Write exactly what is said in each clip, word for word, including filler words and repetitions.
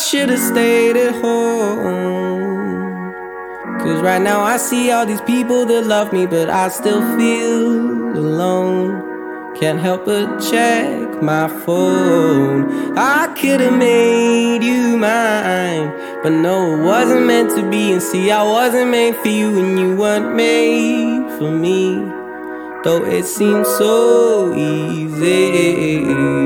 should've stayed at home. Cause right now I see all these people that love me, but I still feel alone. Can't help but check my phone. I could've made you mine, but no, it wasn't meant to be. And see, I wasn't made for you, and you weren't made for me, though it seems so easy.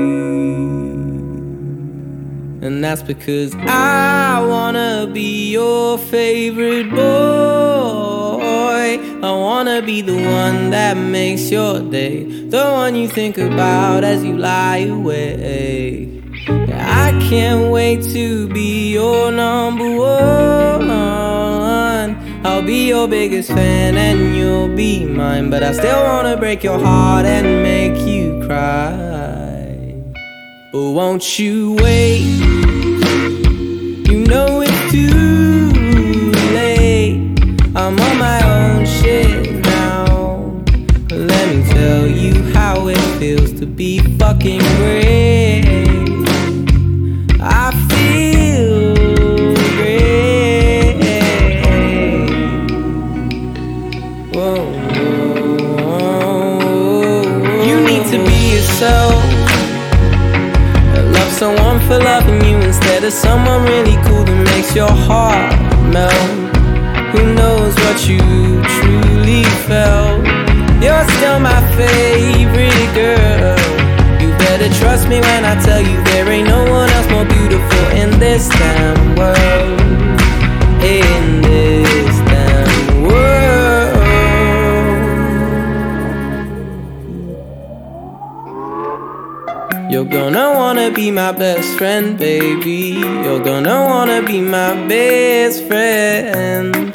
And that's because I wanna be your favorite boy. I wanna be the one that makes your day, the one you think about as you lie awake. I can't wait to be your number one. I'll be your biggest fan and you'll be mine, but I still wanna break your heart and make you cry. But won't you wait? You know it's too late. I'm on my own shit now. Let me tell you how it feels to be fucking great. I feel great. Whoa, whoa, whoa. You need to be yourself. Love someone for loving you instead of someone really cool that makes your heart melt. Who knows what you truly felt? You're still my favorite girl. You better trust me when I tell you there ain't no one else more beautiful in this damn world. In this damn world. You're gonna wanna be my best friend, baby. You're gonna wanna be my best friend.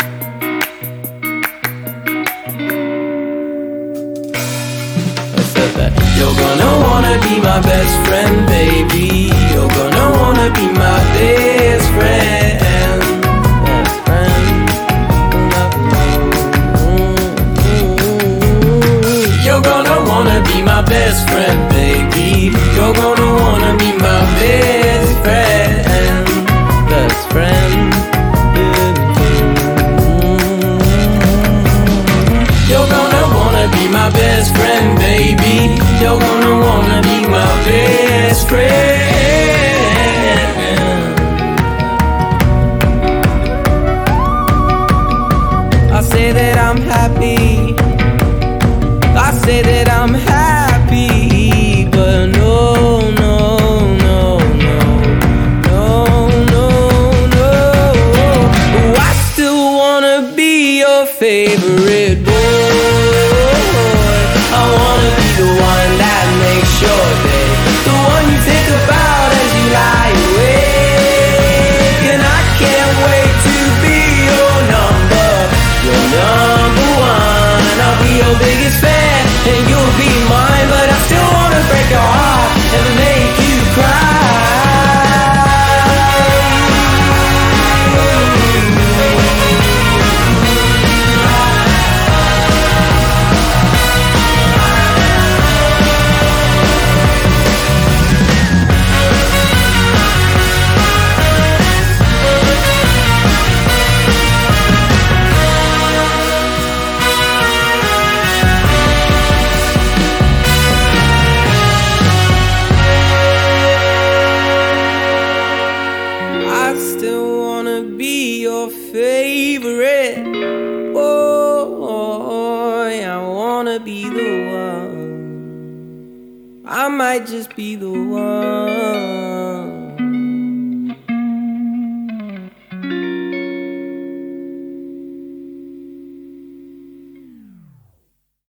I said that. You're gonna wanna be my best friend, baby. You're gonna wanna be my best friend. Best friend. You're gonna wanna be my best friend, baby. You're gonna wanna be my best friend. Best friend. You're gonna wanna be my best friend, baby. You're gonna wanna be my best friend. I say that I'm happy. I say that I'm happy, but no, no, no, no, no, no, no. Oh, I still wanna be your favorite boy. I wanna be the one that makes your day, the one you think about as you lie awake. And I can't wait to be your number, your number one. I'll be your biggest fan and you'll be mine, but I still wanna break your heart and make you cry. Favorite boy, I wanna be the one. I might just be the one.